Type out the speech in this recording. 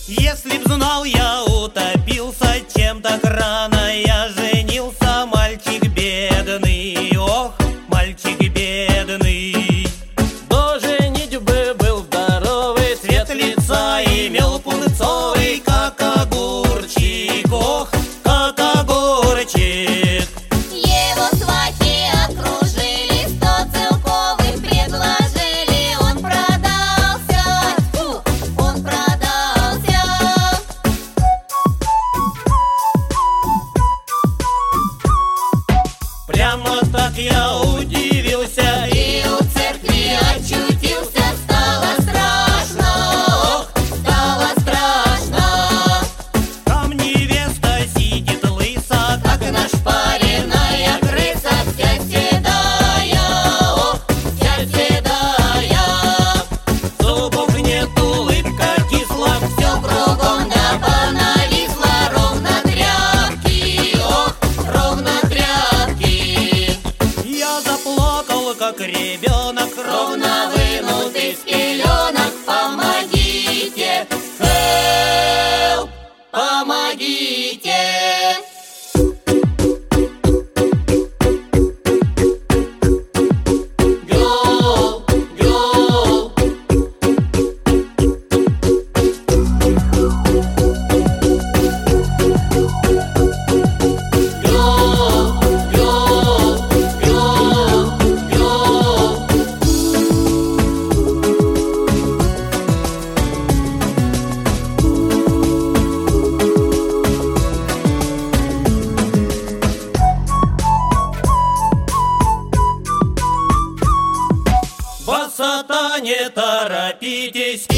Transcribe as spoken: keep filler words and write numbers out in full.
Если б знал, я утопился, чем так рано я женился. Мальчик бедный, ох, мальчик бедный. До женитьбы был здоровый, Цвет лица имел пунцовый, как огурчик, ох, как огурчик. Его свахи окружили, сто целковых предложили. Он продался, фу, он продался. Прямо так я удивился И у церкви очутился. Стало страшно, ох, стало страшно. Там невеста сидит лыса, Как нашпаренная крыса, вся седая, ох, вся седая. зубов нет, улыбка кисла. Все кругом да понависло, ровно тряпки, ох, ровно тряпки. Я заплакал, как ребенок, Ровно вынут из пеленок. Помогите, help, помогите. Go, go. Go, go, go, go. Басата, не торопитесь.